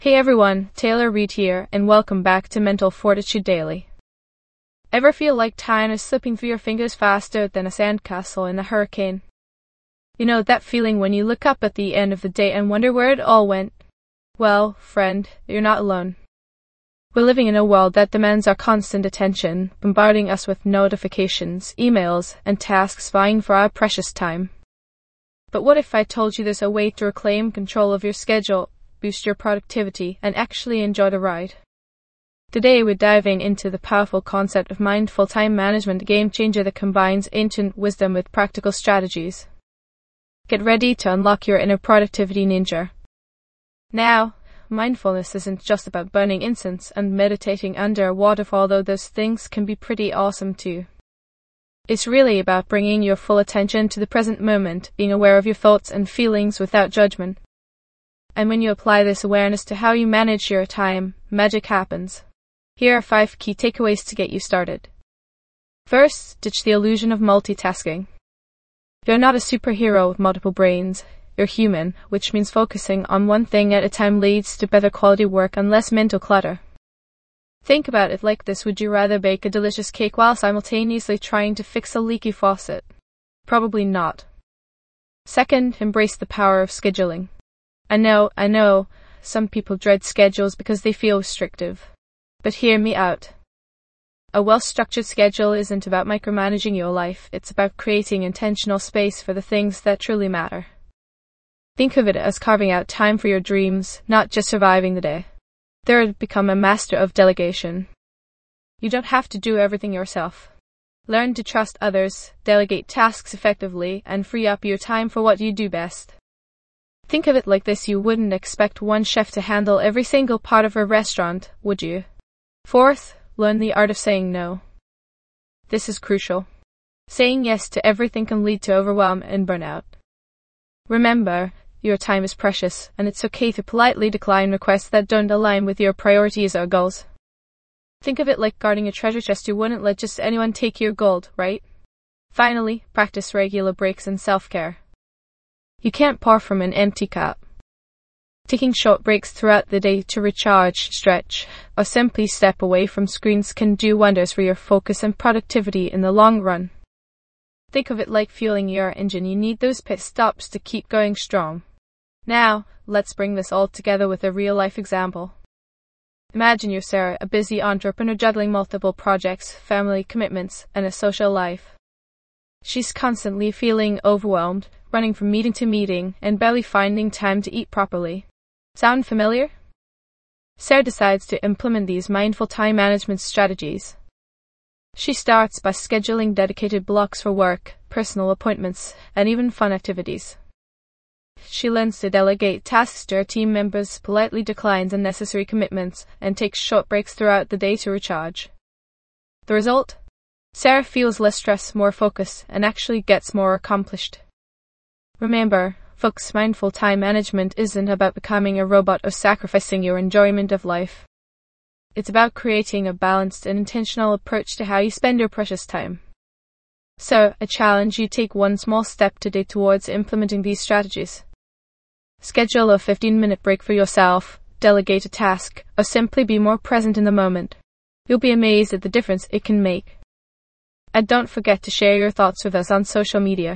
Hey everyone, Taylor Reid here, and welcome back to Mental Fortitude Daily. Ever feel like time is slipping through your fingers faster than a sandcastle in a hurricane? You know that feeling when you look up at the end of the day and wonder where it all went? Well, friend, you're not alone. We're living in a world that demands our constant attention, bombarding us with notifications, emails, and tasks vying for our precious time. But what if I told you there's a way to reclaim control of your schedule, boost your productivity, and actually enjoy the ride? Today we're diving into the powerful concept of mindful time management, a game changer that combines ancient wisdom with practical strategies. Get ready to unlock your inner productivity ninja. Now, mindfulness isn't just about burning incense and meditating under a waterfall, though those things can be pretty awesome too. It's really about bringing your full attention to the present moment, being aware of your thoughts and feelings without judgment. And when you apply this awareness to how you manage your time, magic happens. Here are 5 key takeaways to get you started. First, ditch the illusion of multitasking. You're not a superhero with multiple brains. You're human, which means focusing on one thing at a time leads to better quality work and less mental clutter. Think about it like this: would you rather bake a delicious cake while simultaneously trying to fix a leaky faucet? Probably not. Second, embrace the power of scheduling. I know, some people dread schedules because they feel restrictive. But hear me out. A well-structured schedule isn't about micromanaging your life, it's about creating intentional space for the things that truly matter. Think of it as carving out time for your dreams, not just surviving the day. Third, become a master of delegation. You don't have to do everything yourself. Learn to trust others, delegate tasks effectively, and free up your time for what you do best. Think of it like this: you wouldn't expect one chef to handle every single part of a restaurant, would you? Fourth, learn the art of saying no. This is crucial. Saying yes to everything can lead to overwhelm and burnout. Remember, your time is precious, and it's okay to politely decline requests that don't align with your priorities or goals. Think of it like guarding a treasure chest. You wouldn't let just anyone take your gold, right? Finally, practice regular breaks and self-care. You can't pour from an empty cup. Taking short breaks throughout the day to recharge, stretch, or simply step away from screens can do wonders for your focus and productivity in the long run. Think of it like fueling your engine. You need those pit stops to keep going strong. Now, let's bring this all together with a real-life example. Imagine you're Sarah, a busy entrepreneur juggling multiple projects, family commitments, and a social life. She's constantly feeling overwhelmed, running from meeting to meeting, and barely finding time to eat properly. Sound familiar? Sarah decides to implement these mindful time management strategies. She starts by scheduling dedicated blocks for work, personal appointments, and even fun activities. She learns to delegate tasks to her team members, politely declines unnecessary commitments, and takes short breaks throughout the day to recharge. The result? Sarah feels less stress, more focus, and actually gets more accomplished. Remember, folks, mindful time management isn't about becoming a robot or sacrificing your enjoyment of life. It's about creating a balanced and intentional approach to how you spend your precious time. So, I challenge you to take one small step today towards implementing these strategies. Schedule a 15-minute break for yourself, delegate a task, or simply be more present in the moment. You'll be amazed at the difference it can make. And don't forget to share your thoughts with us on social media.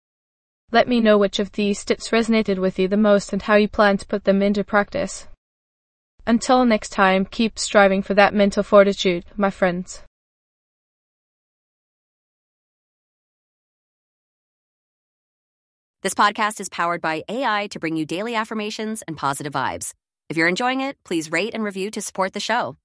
Let me know which of these tips resonated with you the most and how you plan to put them into practice. Until next time, keep striving for that mental fortitude, my friends. This podcast is powered by AI to bring you daily affirmations and positive vibes. If you're enjoying it, please rate and review to support the show.